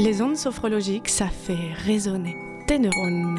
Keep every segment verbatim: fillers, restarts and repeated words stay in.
Les ondes sophrologiques, ça fait résonner tes neurones.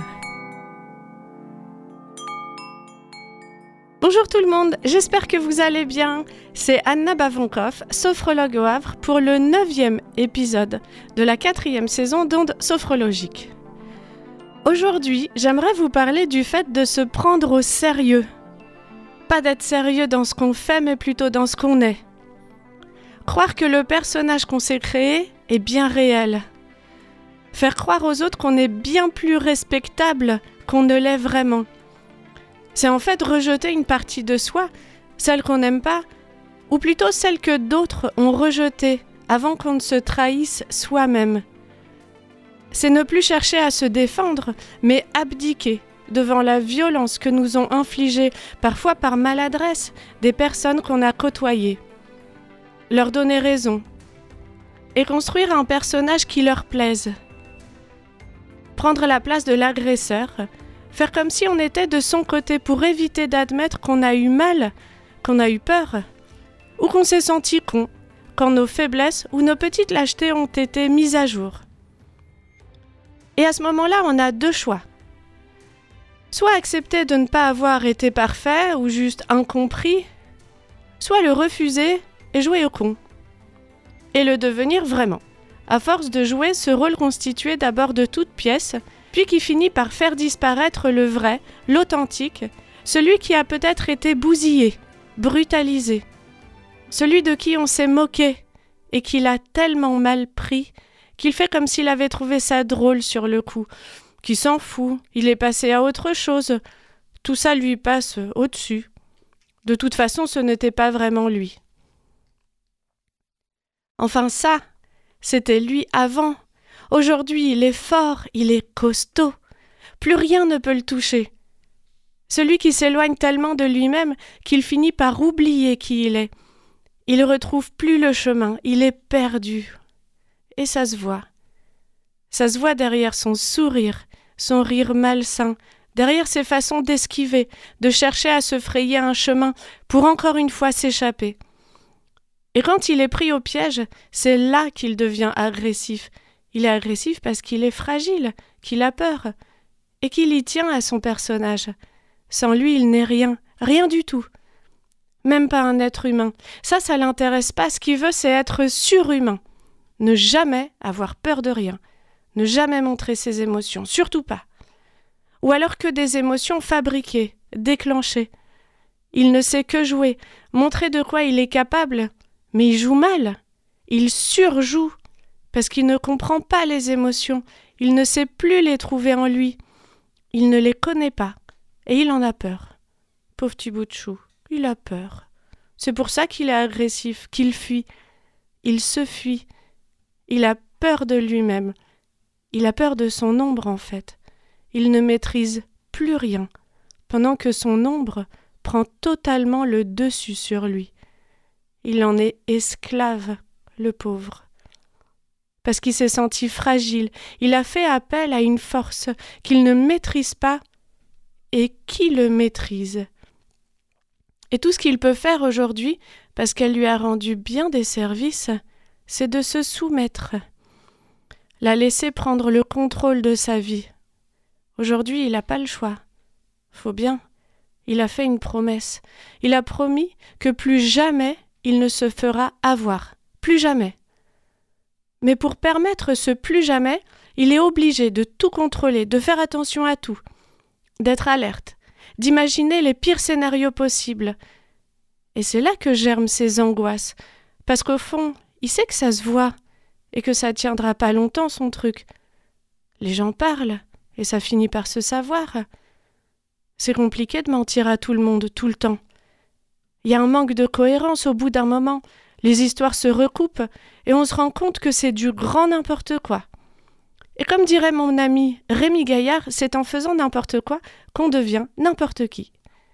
Bonjour tout le monde, j'espère que vous allez bien. C'est Anna Bavonkov, sophrologue au Havre, pour le neuvième épisode de la quatrième saison d'ondes sophrologiques. Aujourd'hui, j'aimerais vous parler du fait de se prendre au sérieux. Pas d'être sérieux dans ce qu'on fait, mais plutôt dans ce qu'on est. Croire que le personnage qu'on s'est créé est bien réel. Faire croire aux autres qu'on est bien plus respectable qu'on ne l'est vraiment. C'est en fait rejeter une partie de soi, celle qu'on n'aime pas, ou plutôt celle que d'autres ont rejetée avant qu'on ne se trahisse soi-même. C'est ne plus chercher à se défendre, mais abdiquer devant la violence que nous ont infligée, parfois par maladresse, des personnes qu'on a côtoyées. Leur donner raison et construire un personnage qui leur plaise. Prendre la place de l'agresseur, faire comme si on était de son côté pour éviter d'admettre qu'on a eu mal, qu'on a eu peur, ou qu'on s'est senti con, quand nos faiblesses ou nos petites lâchetés ont été mises à jour. Et à ce moment-là, on a deux choix. Soit accepter de ne pas avoir été parfait ou juste incompris, soit le refuser et jouer au con. Et le devenir vraiment, à force de jouer ce rôle constitué d'abord de toutes pièces, puis qui finit par faire disparaître le vrai, l'authentique, celui qui a peut-être été bousillé, brutalisé, celui de qui on s'est moqué et qui l'a tellement mal pris qu'il fait comme s'il avait trouvé ça drôle sur le coup, qui s'en fout, il est passé à autre chose, tout ça lui passe au-dessus. De toute façon, ce n'était pas vraiment lui. Enfin ça, c'était lui avant. Aujourd'hui, il est fort, il est costaud. Plus rien ne peut le toucher. Celui qui s'éloigne tellement de lui-même qu'il finit par oublier qui il est. Il ne retrouve plus le chemin, il est perdu. Et ça se voit. Ça se voit derrière son sourire, son rire malsain, derrière ses façons d'esquiver, de chercher à se frayer un chemin pour encore une fois s'échapper. Et quand il est pris au piège, c'est là qu'il devient agressif. Il est agressif parce qu'il est fragile, qu'il a peur, et qu'il y tient à son personnage. Sans lui, il n'est rien, rien du tout. Même pas un être humain. Ça, ça l'intéresse pas. Ce qu'il veut, c'est être surhumain. Ne jamais avoir peur de rien. Ne jamais montrer ses émotions, surtout pas. Ou alors que des émotions fabriquées, déclenchées. Il ne sait que jouer, montrer de quoi il est capable, mais il joue mal. Il surjoue. Parce qu'il ne comprend pas les émotions, il ne sait plus les trouver en lui. Il ne les connaît pas, et il en a peur. Pauvre petit bout de chou, il a peur. C'est pour ça qu'il est agressif, qu'il fuit. Il se fuit. Il a peur de lui-même. Il a peur de son ombre, en fait. Il ne maîtrise plus rien, pendant que son ombre prend totalement le dessus sur lui. Il en est esclave, le pauvre. Parce qu'il s'est senti fragile, il a fait appel à une force qu'il ne maîtrise pas et qui le maîtrise. Et tout ce qu'il peut faire aujourd'hui, parce qu'elle lui a rendu bien des services, c'est de se soumettre, la laisser prendre le contrôle de sa vie. Aujourd'hui, il n'a pas le choix. Faut bien. Il a fait une promesse. Il a promis que plus jamais il ne se fera avoir. Plus jamais. Mais pour permettre ce plus jamais, il est obligé de tout contrôler, de faire attention à tout, d'être alerte, d'imaginer les pires scénarios possibles. Et c'est là que germent ses angoisses, parce qu'au fond, il sait que ça se voit, et que ça tiendra pas longtemps son truc. Les gens parlent, et ça finit par se savoir. C'est compliqué de mentir à tout le monde tout le temps. Il y a un manque de cohérence au bout d'un moment. Les histoires se recoupent et on se rend compte que c'est du grand n'importe quoi. Et comme dirait mon ami Rémi Gaillard, c'est en faisant n'importe quoi qu'on devient n'importe qui.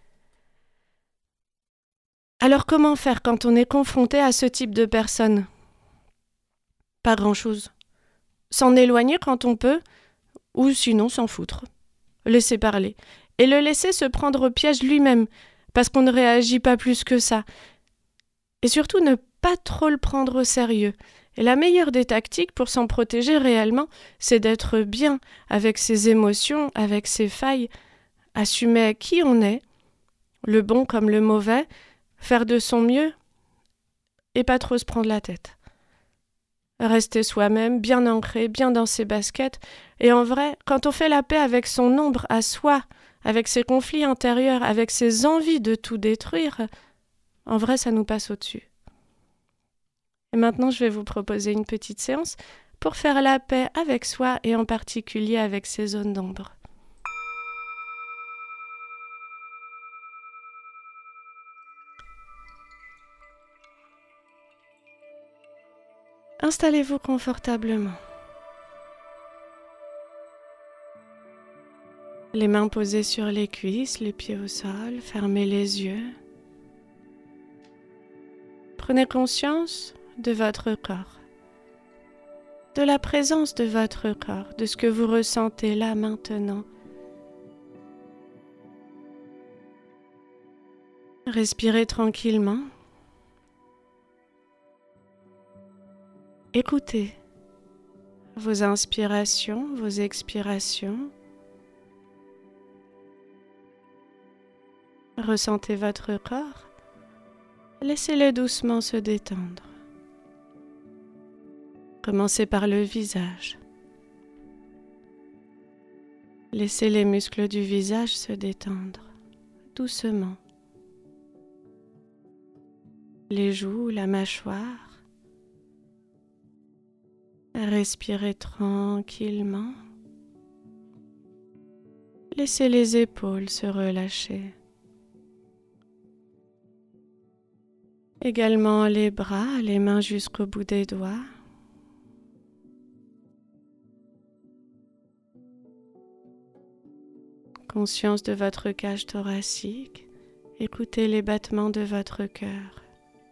Alors comment faire quand on est confronté à ce type de personnes ? Pas grand-chose. S'en éloigner quand on peut, ou sinon s'en foutre. Laisser parler. Et le laisser se prendre au piège lui-même, parce qu'on ne réagit pas plus que ça. Et surtout ne pas trop le prendre au sérieux Et la meilleure des tactiques pour s'en protéger réellement, c'est d'être bien avec ses émotions, avec ses failles, assumer qui on est, le bon comme le mauvais, faire de son mieux et pas trop se prendre la tête. Rester soi-même, bien ancré, bien dans ses baskets. Et en vrai, quand on fait la paix avec son ombre à soi, avec ses conflits intérieurs, avec ses envies de tout détruire, en vrai, ça nous passe au-dessus. Et maintenant, je vais vous proposer une petite séance pour faire la paix avec soi et en particulier avec ses zones d'ombre. Installez-vous confortablement. Les mains posées sur les cuisses, les pieds au sol, fermez les yeux. Prenez conscience de votre corps, de la présence de votre corps, de ce que vous ressentez là maintenant. Respirez tranquillement. Écoutez vos inspirations, vos expirations. Ressentez votre corps. Laissez-le doucement se détendre. Commencez par le visage. Laissez les muscles du visage se détendre, doucement. Les joues, la mâchoire. Respirez tranquillement. Laissez les épaules se relâcher. Également les bras, les mains jusqu'au bout des doigts. Conscience de votre cage thoracique, écoutez les battements de votre cœur.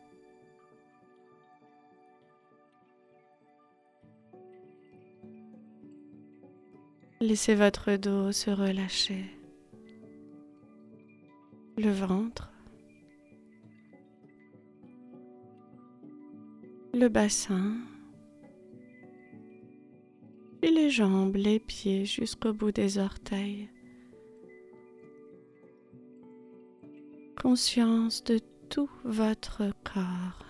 Laissez votre dos se relâcher, le ventre, le bassin, puis les jambes, les pieds jusqu'au bout des orteils. Conscience de tout votre corps.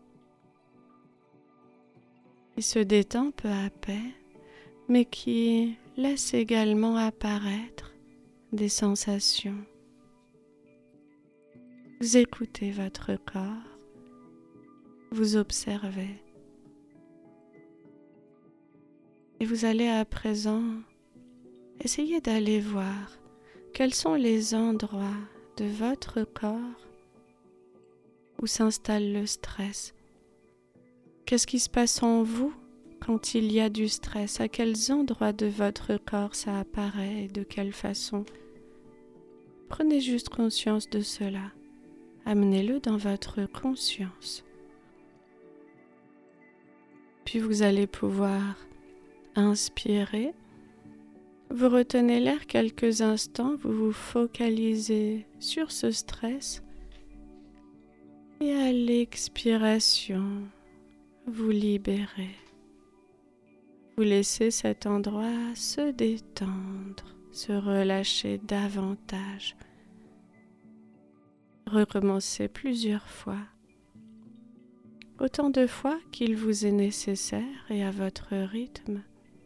Il se détend peu à peu, mais qui laisse également apparaître des sensations. Vous écoutez votre corps, vous observez. Et vous allez à présent essayer d'aller voir quels sont les endroits de votre corps où s'installe le stress. Qu'est-ce qui se passe en vous quand il y a du stress? À quels endroits de votre corps ça apparaît et de quelle façon? Prenez juste conscience de cela. Amenez-le dans votre conscience. Puis vous allez pouvoir inspirer. Vous retenez l'air quelques instants, vous vous focalisez sur ce stress et à l'expiration, vous libérez. Vous laissez cet endroit se détendre, se relâcher davantage. Recommencez plusieurs fois, autant de fois qu'il vous est nécessaire et à votre rythme.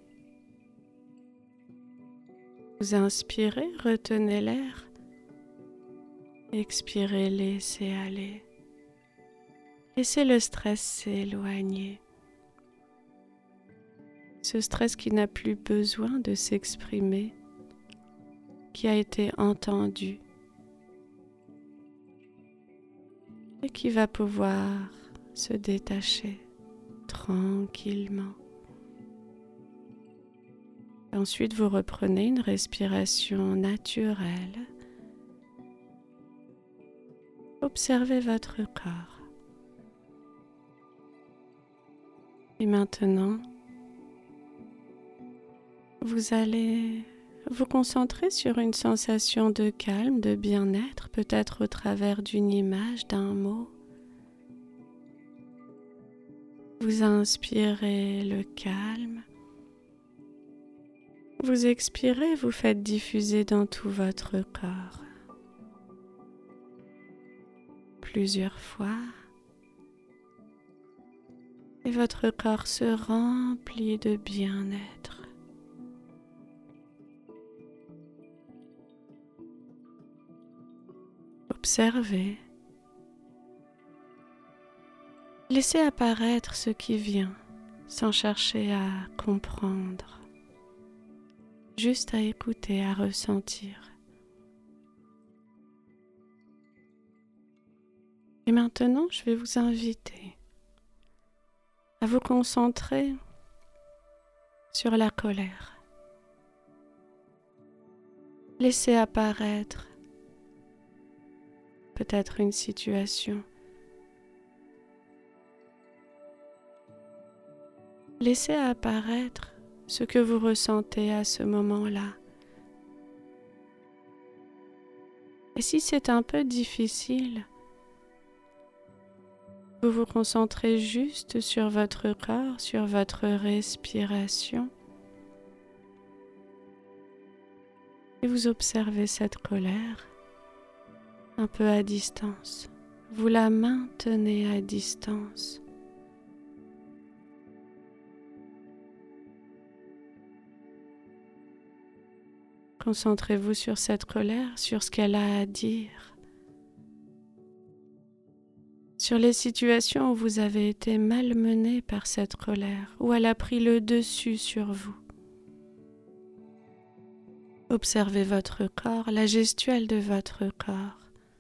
Vous inspirez, retenez l'air. Expirez, laissez aller. Laissez le stress s'éloigner. Ce stress qui n'a plus besoin de s'exprimer, qui a été entendu et qui va pouvoir se détacher tranquillement. Ensuite, vous reprenez une respiration naturelle. Observez votre corps. Et maintenant, vous allez vous concentrer sur une sensation de calme, de bien-être, peut-être au travers d'une image, d'un mot. Vous inspirez le calme. Vous expirez, vous faites diffuser dans tout votre corps. Plusieurs fois. Et votre corps se remplit de bien-être. Observez. Laissez apparaître ce qui vient, sans chercher à comprendre, juste à écouter, à ressentir. Et maintenant, je vais vous inviter à vous concentrer sur la colère. Laissez apparaître peut-être une situation. Laissez apparaître ce que vous ressentez à ce moment-là. Et si c'est un peu difficile, vous vous concentrez juste sur votre corps, sur votre respiration. Et vous observez cette colère un peu à distance. Vous la maintenez à distance. Concentrez-vous sur cette colère, sur ce qu'elle a à dire, sur les situations où vous avez été malmené par cette colère, où elle a pris le dessus sur vous. Observez votre corps, la gestuelle de votre corps.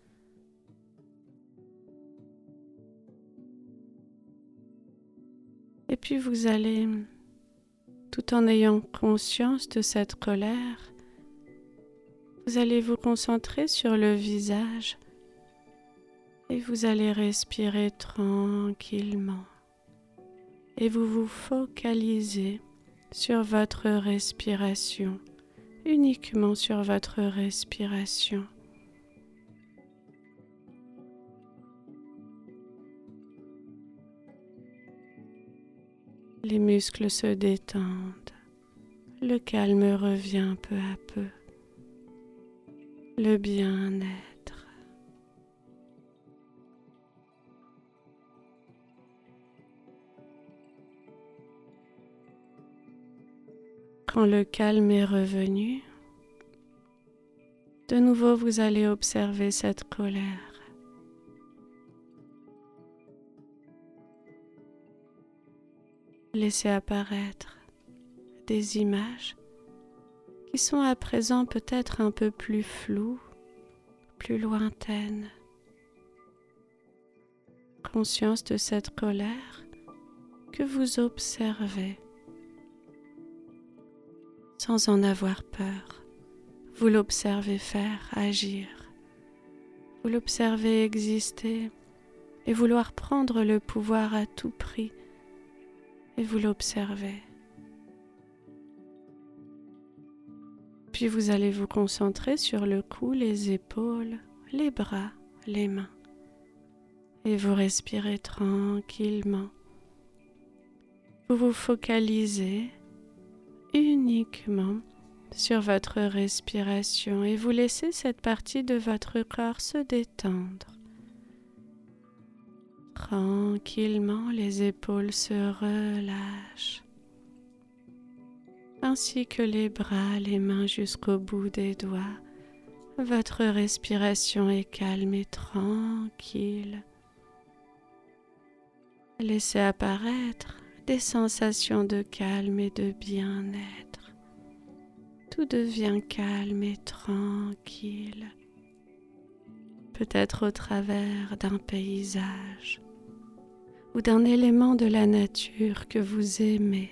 Et puis vous allez, tout en ayant conscience de cette colère, vous allez vous concentrer sur le visage et vous allez respirer tranquillement. Et vous vous focalisez sur votre respiration, uniquement sur votre respiration. Les muscles se détendent, le calme revient peu à peu, le bien-être. Quand le calme est revenu, de nouveau vous allez observer cette colère. Laissez apparaître des images qui sont à présent peut-être un peu plus floues, plus lointaines. Conscience de cette colère que vous observez sans en avoir peur. Vous l'observez faire, agir. Vous l'observez exister et vouloir prendre le pouvoir à tout prix. Et vous l'observez. Puis vous allez vous concentrer sur le cou, les épaules, les bras, les mains. Et vous respirez tranquillement. Vous vous focalisez uniquement sur votre respiration et vous laissez cette partie de votre corps se détendre. Tranquillement, les épaules se relâchent, ainsi que les bras, les mains jusqu'au bout des doigts. Votre respiration est calme et tranquille. Laissez apparaître des sensations de calme et de bien-être. Tout devient calme et tranquille. Peut-être au travers d'un paysage ou d'un élément de la nature que vous aimez.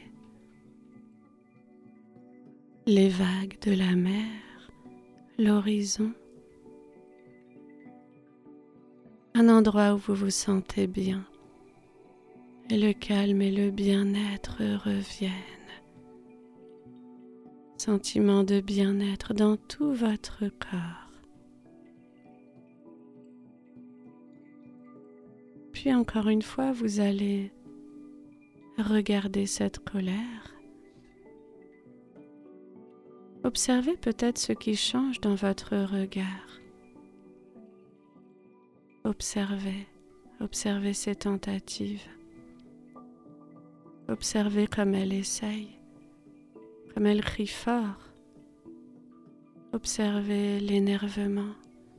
Les vagues de la mer, l'horizon. Un endroit où vous vous sentez bien. Et le calme et le bien-être reviennent. Sentiment de bien-être dans tout votre corps. Puis encore une fois, vous allez regardez cette colère. Observez peut-être ce qui change dans votre regard. Observez, observez ses tentatives. Observez comme elle essaye, comme elle crie fort. Observez l'énervement.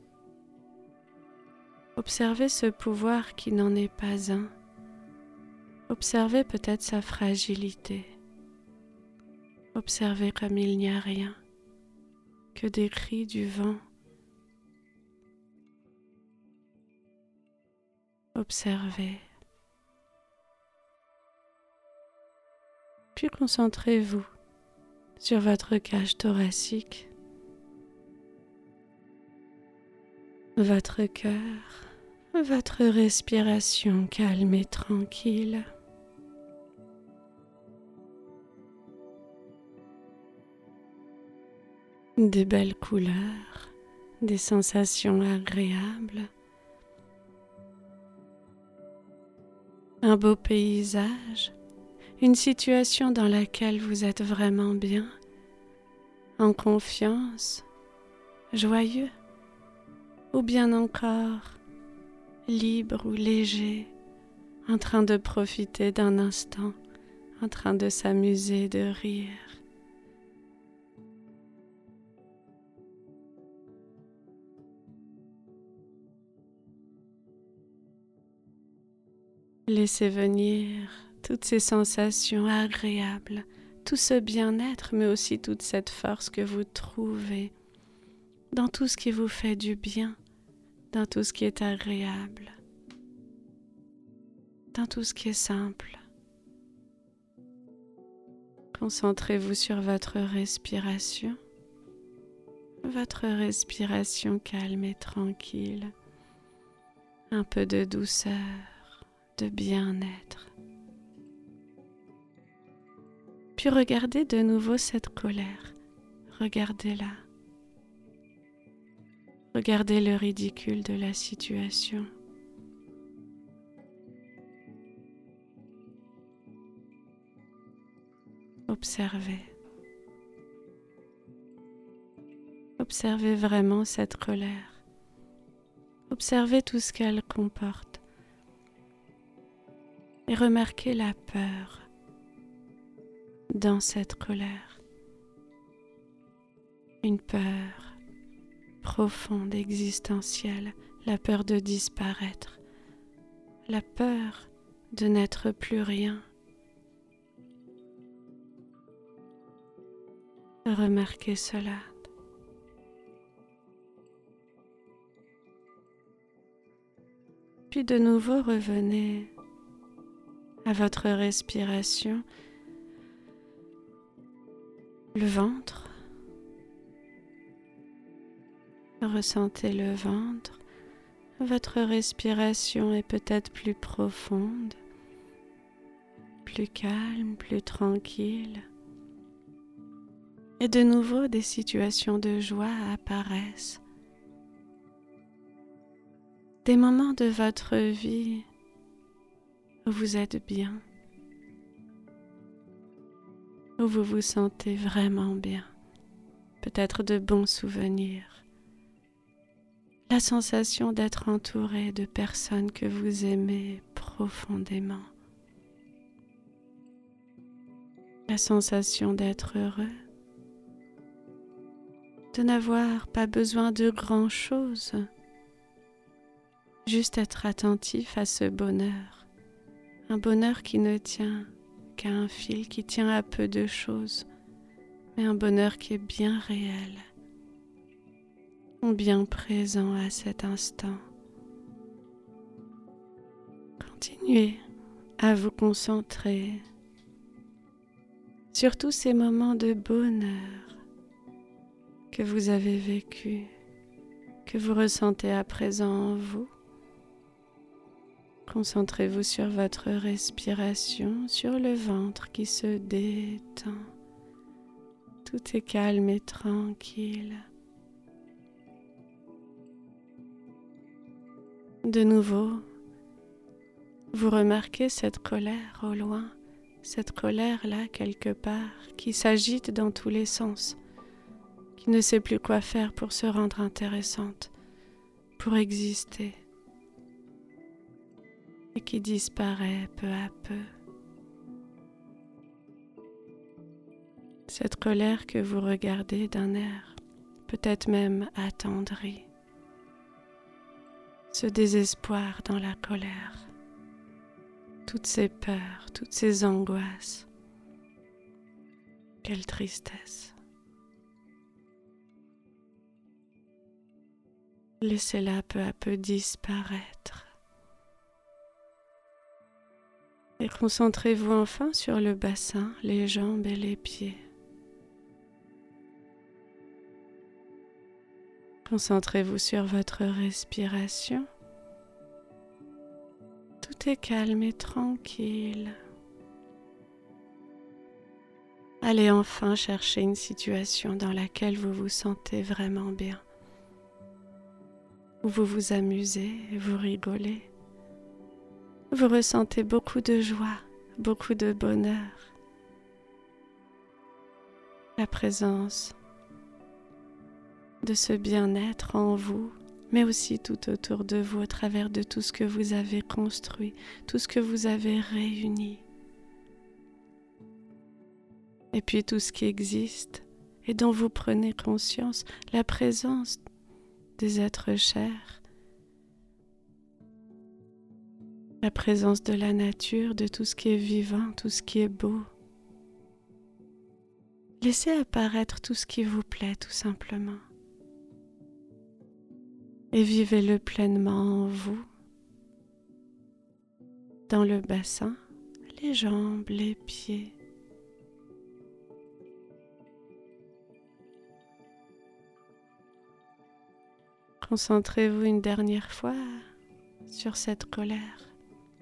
Observez ce pouvoir qui n'en est pas un. Observez peut-être sa fragilité. Observez comme il n'y a rien, que des cris du vent. Observez. Puis concentrez-vous sur votre cage thoracique, votre cœur, votre respiration calme et tranquille. Des belles couleurs, des sensations agréables, un beau paysage, une situation dans laquelle vous êtes vraiment bien, en confiance, joyeux, ou bien encore libre ou léger, en train de profiter d'un instant, en train de s'amuser, de rire. Laissez venir toutes ces sensations agréables, tout ce bien-être, mais aussi toute cette force que vous trouvez dans tout ce qui vous fait du bien, dans tout ce qui est agréable, dans tout ce qui est simple. Concentrez-vous sur votre respiration, votre respiration calme et tranquille, un peu de douceur, de bien-être. Puis regardez de nouveau cette colère, regardez-la. Regardez le ridicule de la situation. Observez. Observez vraiment cette colère. Observez tout ce qu'elle comporte. Et remarquez la peur dans cette colère. Une peur profonde, existentielle, la peur de disparaître, la peur de n'être plus rien. Remarquez cela. Puis de nouveau revenez à votre respiration, le ventre. Ressentez le ventre. Votre respiration est peut-être plus profonde, plus calme, plus tranquille. Et de nouveau, des situations de joie apparaissent. Des moments de votre vie où vous êtes bien, où vous vous sentez vraiment bien, peut-être de bons souvenirs, la sensation d'être entouré de personnes que vous aimez profondément, la sensation d'être heureux, de n'avoir pas besoin de grand-chose, juste être attentif à ce bonheur, un bonheur qui ne tient qu'à un fil, qui tient à peu de choses, mais un bonheur qui est bien réel, bien présent à cet instant. Continuez à vous concentrer sur tous ces moments de bonheur que vous avez vécus, que vous ressentez à présent en vous. Concentrez-vous sur votre respiration, sur le ventre qui se détend. Tout est calme et tranquille. De nouveau, vous remarquez cette colère au loin, cette colère-là quelque part qui s'agite dans tous les sens, qui ne sait plus quoi faire pour se rendre intéressante, pour exister, et qui disparaît peu à peu. Cette colère que vous regardez d'un air peut-être même attendri, ce désespoir dans la colère, toutes ces peurs, toutes ces angoisses, quelle tristesse. Laissez-la peu à peu disparaître. Et concentrez-vous enfin sur le bassin, les jambes et les pieds. Concentrez-vous sur votre respiration. Tout est calme et tranquille. Allez enfin chercher une situation dans laquelle vous vous sentez vraiment bien, où vous vous amusez et vous rigolez. Vous ressentez beaucoup de joie, beaucoup de bonheur. La présence de ce bien-être en vous, mais aussi tout autour de vous, au travers de tout ce que vous avez construit, tout ce que vous avez réuni. Et puis tout ce qui existe et dont vous prenez conscience, la présence des êtres chers, la présence de la nature, de tout ce qui est vivant, tout ce qui est beau. Laissez apparaître tout ce qui vous plaît, tout simplement. Et vivez-le pleinement en vous, dans le bassin, les jambes, les pieds. Concentrez-vous une dernière fois sur cette colère.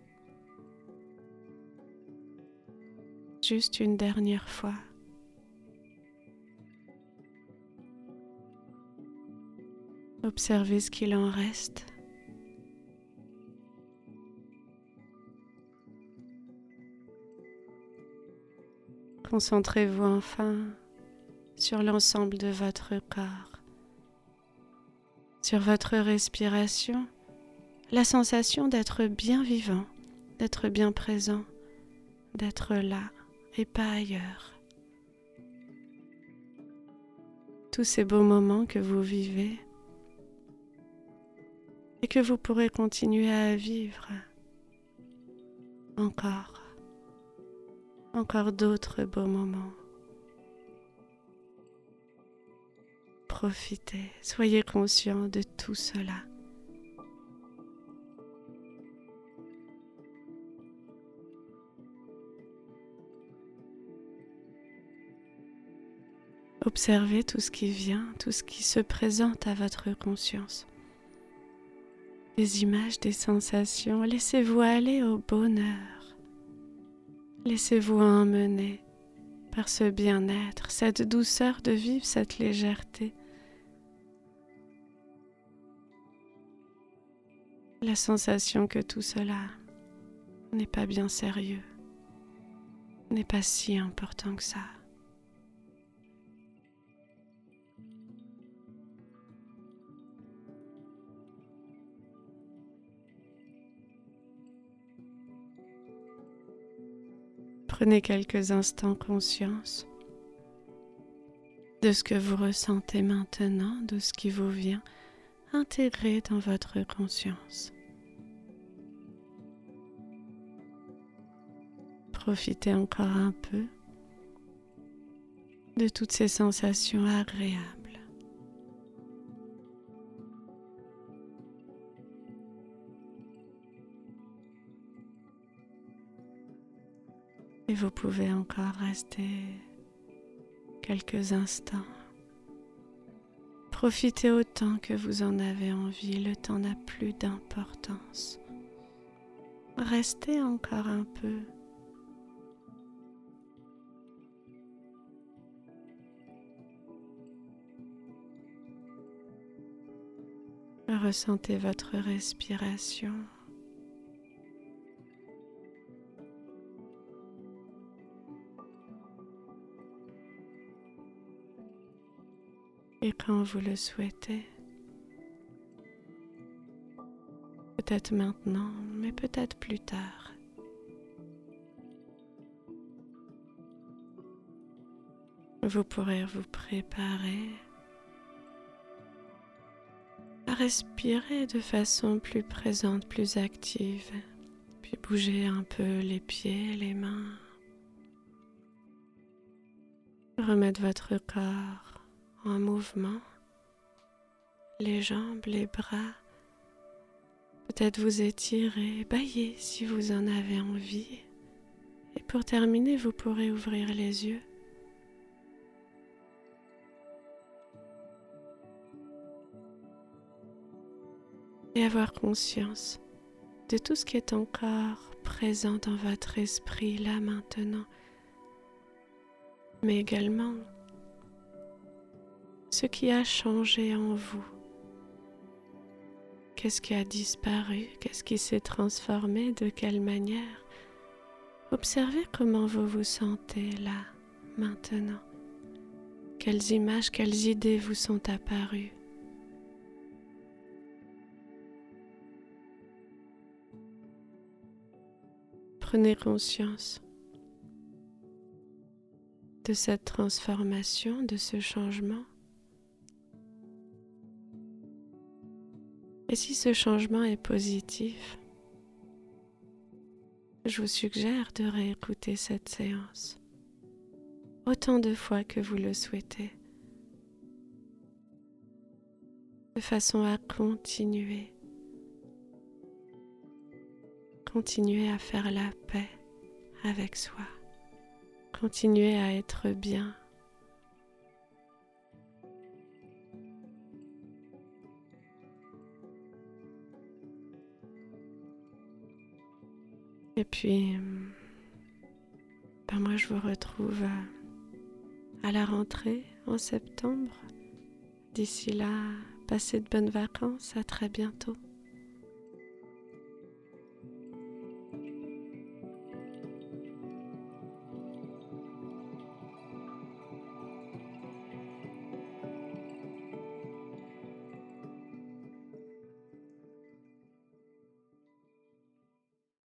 Juste une dernière fois. Observez ce qu'il en reste. Concentrez-vous enfin sur l'ensemble de votre corps, sur votre respiration, la sensation d'être bien vivant, d'être bien présent, d'être là et pas ailleurs. Tous ces beaux moments que vous vivez et que vous pourrez continuer à vivre encore, encore d'autres beaux moments. Profitez, soyez conscient de tout cela. Observez tout ce qui vient, tout ce qui se présente à votre conscience. Des images, des sensations, laissez-vous aller au bonheur. Laissez-vous emmener par ce bien-être, cette douceur de vivre, cette légèreté. La sensation que tout cela n'est pas bien sérieux, n'est pas si important que ça. Prenez quelques instants conscience de ce que vous ressentez maintenant, de ce qui vous vient intégrer dans votre conscience. Profitez encore un peu de toutes ces sensations agréables. Et vous pouvez encore rester quelques instants. Profitez autant que vous en avez envie, le temps n'a plus d'importance. Restez encore un peu. Ressentez votre respiration. et quand vous le souhaitez. Peut-être maintenant, mais peut-être plus tard. Vous pourrez vous préparer à respirer de façon plus présente, plus active, puis bouger un peu les pieds, les mains. Remettre votre corps en mouvement, les jambes, les bras. Peut-être vous étirer, bailler si vous en avez envie. Et pour terminer, vous pourrez ouvrir les yeux. Et avoir conscience de tout ce qui est encore présent dans votre esprit là maintenant, mais également ce qui a changé en vous. Qu'est-ce qui a disparu? Qu'est-ce qui s'est transformé? De quelle manière? Observez comment vous vous sentez là, maintenant. Quelles images, quelles idées vous sont apparues? Prenez conscience de cette transformation, de ce changement. Et si ce changement est positif, je vous suggère de réécouter cette séance autant de fois que vous le souhaitez, de façon à continuer, continuer à faire la paix avec soi, continuer à être bien. Et puis, ben moi je vous retrouve à la rentrée en septembre. D'ici là, passez de bonnes vacances, à très bientôt.